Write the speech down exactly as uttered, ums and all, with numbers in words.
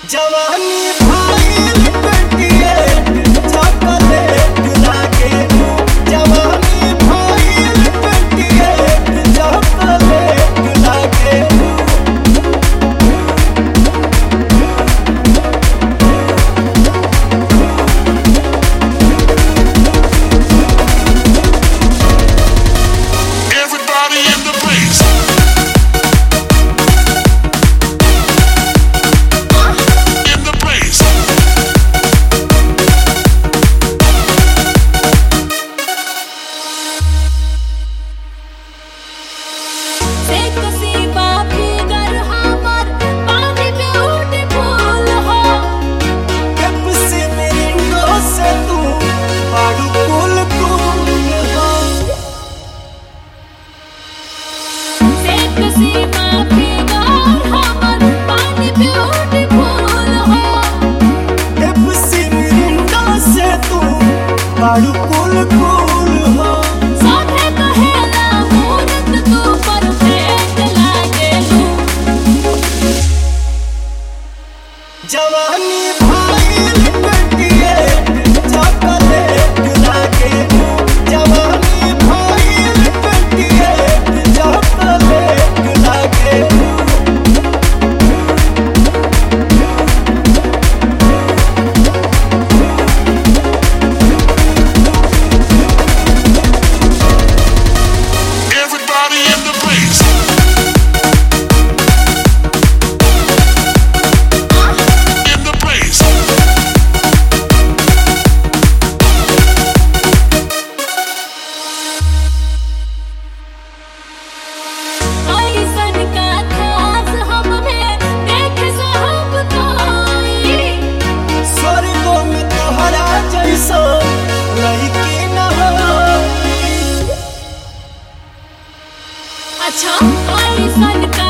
जवानी भाईल twenty eight chocolate लागे जवानी भाईल ट्वेंटी एट चॉकलेट लागे Everybody in the place. In the place. Pepsi Mirinda से तू बाड़ू कूल कूल हो पेप्सी मिरिंडो से तू बाड़ू कूल कूल हो जवानी भाईल ट्वेंटी एट चॉकलेट लागे जवानी भाईल ट्वेंटी एट चॉकलेट लागे Everybody in the place. In the place. स्वर्गों में तोहरा जैसा लड़की न होई अच्छा ऐसन का